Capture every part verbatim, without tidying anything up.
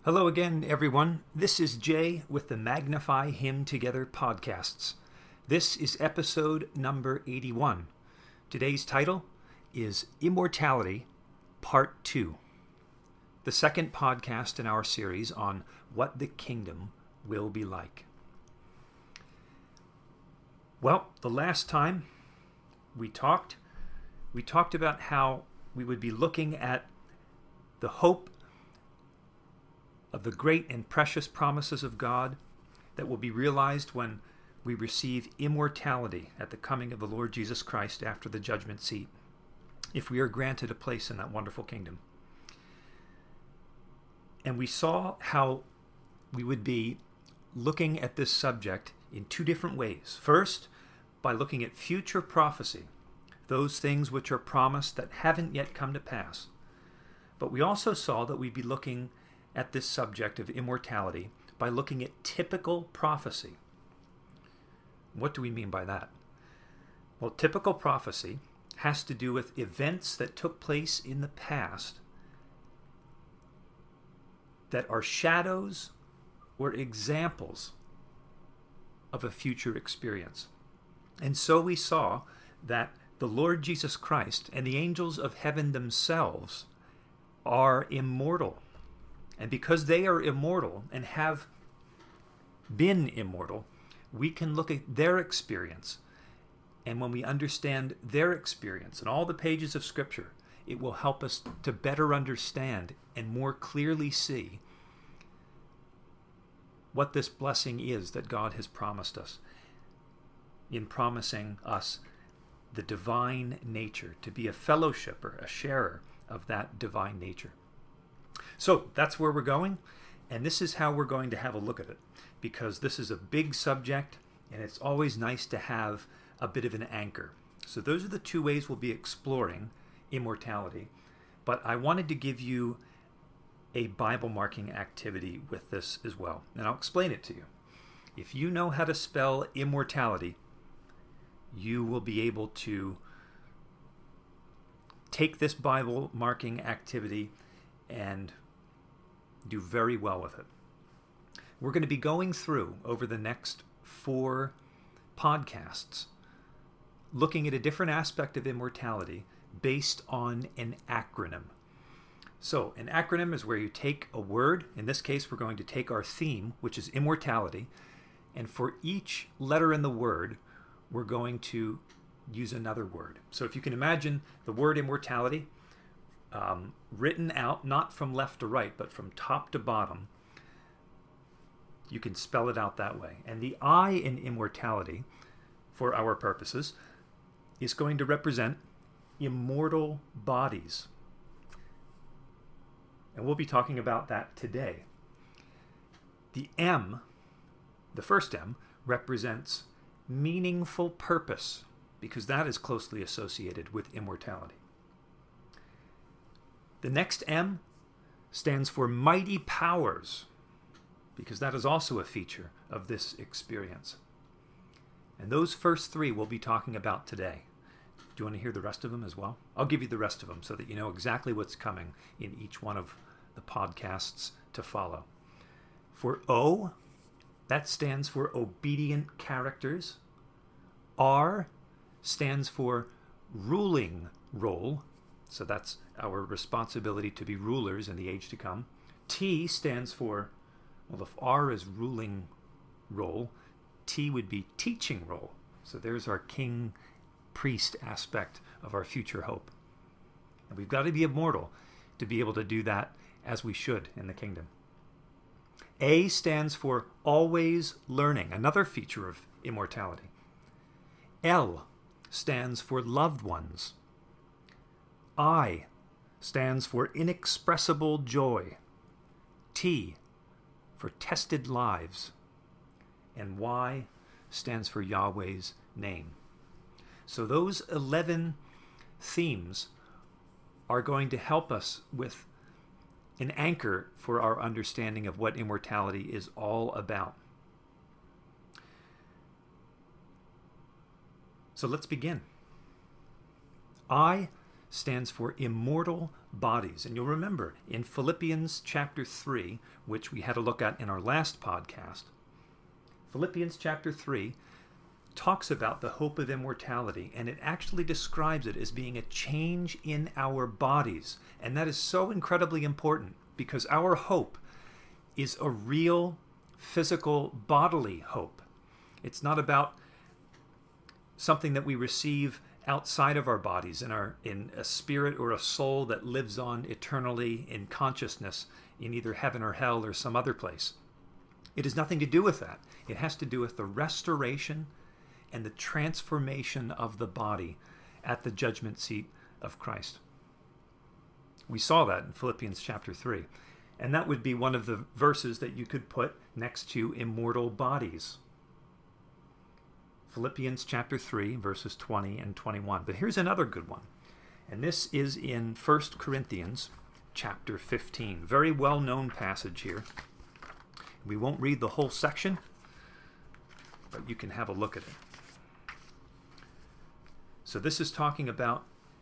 Hello again, everyone. This is Jay with the Magnify Him Together podcasts. This is episode number eighty-one. Today's title is Immortality, Part two, the second podcast in our series on what the kingdom will be like. Well, the last time we talked, we talked about how we would be looking at the hope of the great and precious promises of God that will be realized when we receive immortality at the coming of the Lord Jesus Christ after the judgment seat, if we are granted a place in that wonderful kingdom. And we saw how we would be looking at this subject in two different ways. First, by looking at future prophecy, those things which are promised that haven't yet come to pass. But we also saw that we'd be looking at this subject of immortality by looking at typical prophecy. What do we mean by that? Well, typical prophecy has to do with events that took place in the past that are shadows or examples of a future experience. And so we saw that the Lord Jesus Christ and the angels of heaven themselves are immortal. And because they are immortal and have been immortal, we can look at their experience. And when we understand their experience in all the pages of Scripture, it will help us to better understand and more clearly see what this blessing is that God has promised us in promising us the divine nature, to be a fellowshipper, a sharer of that divine nature. So that's where we're going, and this is how we're going to have a look at it, because this is a big subject, and it's always nice to have a bit of an anchor. So those are the two ways we'll be exploring immortality, but I wanted to give you a Bible marking activity with this as well, and I'll explain it to you. If you know how to spell immortality, you will be able to take this Bible marking activity and do very well with it. We're going to be going through over the next four podcasts looking at a different aspect of immortality based on an acronym. So an acronym is where you take a word. In this case, we're going to take our theme, which is immortality, and for each letter in the word, we're going to use another word. So if you can imagine the word immortality Um, written out not from left to right, but from top to bottom, you can spell it out that way. And the I in immortality, for our purposes, is going to represent immortal bodies. And we'll be talking about that today. The M, the first M, represents meaningful purpose, because that is closely associated with immortality. The next M stands for mighty powers, because that is also a feature of this experience. And those first three we'll be talking about today. Do you want to hear the rest of them as well? I'll give you the rest of them so that you know exactly what's coming in each one of the podcasts to follow. For O, that stands for obedient characters. R stands for ruling role. So that's our responsibility to be rulers in the age to come. T stands for, well, if R is ruling role, T would be teaching role. So there's our king priest aspect of our future hope. And we've got to be immortal to be able to do that as we should in the kingdom. A stands for always learning, another feature of immortality. L stands for loved ones. I stands for inexpressible joy. T for tested lives. And Y stands for Yahweh's name. So those eleven themes are going to help us with an anchor for our understanding of what immortality is all about. So let's begin. I stands for immortal bodies. And you'll remember in Philippians chapter three, which we had a look at in our last podcast, Philippians chapter three talks about the hope of immortality, and it actually describes it as being a change in our bodies. And that is so incredibly important, because our hope is a real physical bodily hope. It's not about something that we receive outside of our bodies, in our in a spirit or a soul that lives on eternally in consciousness in either heaven or hell or some other place. It has nothing to do with that. It has to do with the restoration and the transformation of the body at the judgment seat of Christ. We saw that in Philippians chapter three. And that would be one of the verses that you could put next to immortal bodies. Philippians chapter three, verses twenty and twenty-one. But here's another good one. And this is in First Corinthians chapter fifteen. Very well-known passage here. We won't read the whole section, but you can have a look at it. So this is talking about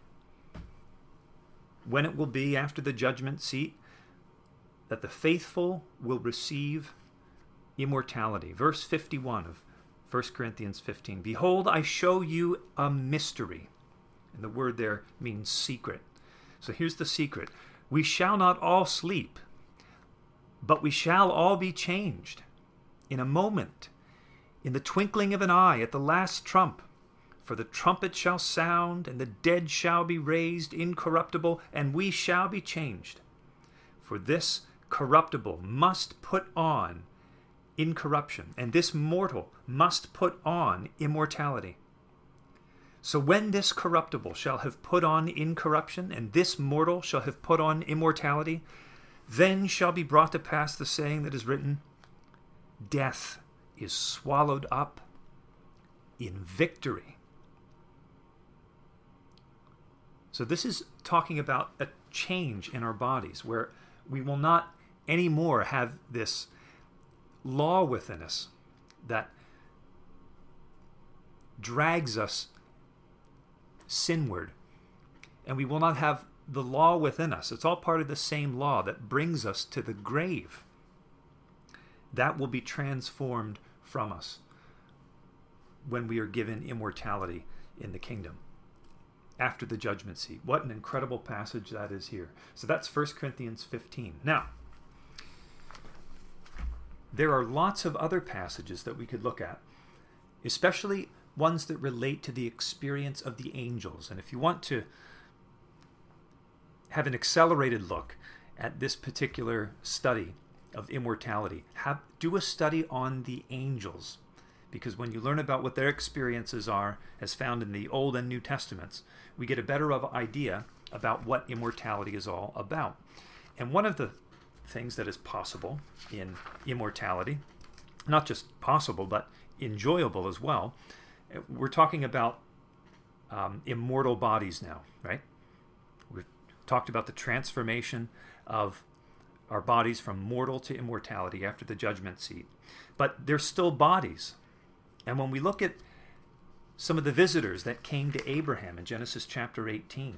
when it will be after the judgment seat that the faithful will receive immortality. Verse fifty-one of First Corinthians fifteen. Behold, I show you a mystery. And the word there means secret. So here's the secret. We shall not all sleep, but we shall all be changed in a moment, in the twinkling of an eye, at the last trump. For the trumpet shall sound, and the dead shall be raised incorruptible, and we shall be changed. For this corruptible must put on incorruption, and this mortal must put on immortality. So when this corruptible shall have put on incorruption, and this mortal shall have put on immortality, then shall be brought to pass the saying that is written, Death is swallowed up in victory. So this is talking about a change in our bodies, where we will not anymore have this law within us that drags us sinward. And we will not have the law within us. It's all part of the same law that brings us to the grave. That will be transformed from us when we are given immortality in the kingdom after the judgment seat. What an incredible passage that is here. So that's First Corinthians fifteen. Now, there are lots of other passages that we could look at, especially ones that relate to the experience of the angels. And if you want to have an accelerated look at this particular study of immortality, have, do a study on the angels. Because when you learn about what their experiences are, as found in the Old and New Testaments, we get a better of idea about what immortality is all about. And one of the things that is possible in immortality, not just possible, but enjoyable as well, we're talking about um, immortal bodies now, right? We've talked about the transformation of our bodies from mortal to immortality after the judgment seat. But they're still bodies. And when we look at some of the visitors that came to Abraham in Genesis chapter eighteen,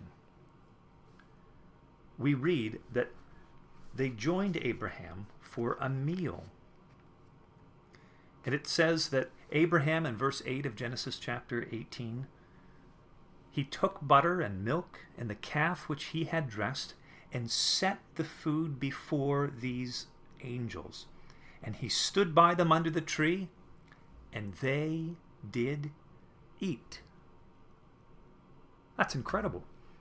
we read that they joined Abraham for a meal. And it says that Abraham, in verse eight of Genesis chapter eighteen, he took butter and milk and the calf which he had dressed and set the food before these angels. And he stood by them under the tree, and they did eat. That's incredible.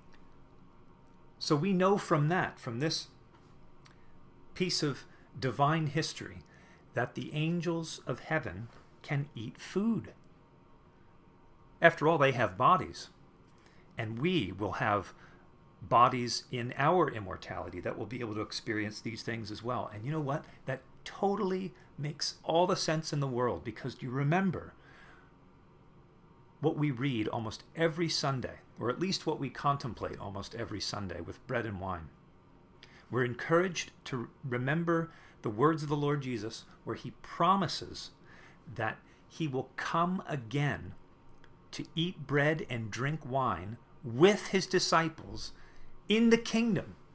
So we know from that, from this piece of divine history, that the angels of heaven can eat food. After all, they have bodies. And we will have bodies in our immortality that will be able to experience these things as well. And you know what? That totally makes all the sense in the world, because you remember what we read almost every Sunday, or at least what we contemplate almost every Sunday with bread and wine. We're encouraged to remember the words of the Lord Jesus, where he promises that he will come again to eat bread and drink wine with his disciples in the kingdom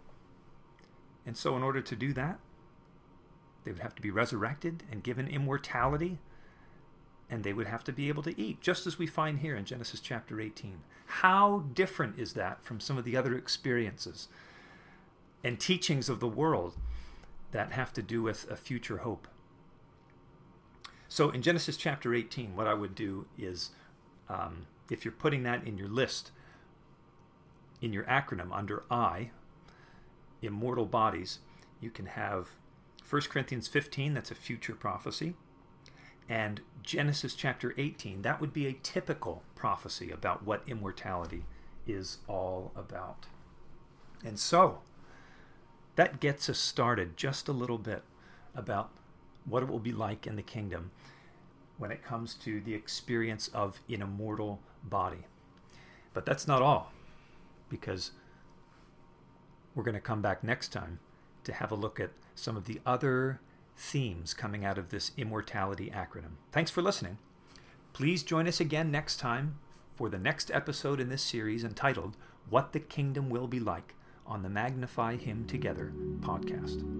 And so in order to do that, they would have to be resurrected and given immortality, and they would have to be able to eat, just as we find here in Genesis chapter eighteen. How different is that from some of the other experiences and teachings of the world that have to do with a future hope? So in Genesis chapter eighteen, what I would do is, um, if you're putting that in your list, in your acronym under I, immortal bodies, you can have First Corinthians fifteen, that's a future prophecy, and Genesis chapter eighteen, that would be a typical prophecy about what immortality is all about. And so, that gets us started just a little bit about what it will be like in the kingdom when it comes to the experience of an immortal body. But that's not all, because we're going to come back next time to have a look at some of the other themes coming out of this immortality acronym. Thanks for listening. Please join us again next time for the next episode in this series entitled What the Kingdom Will Be Like on the Magnify Him Together podcast.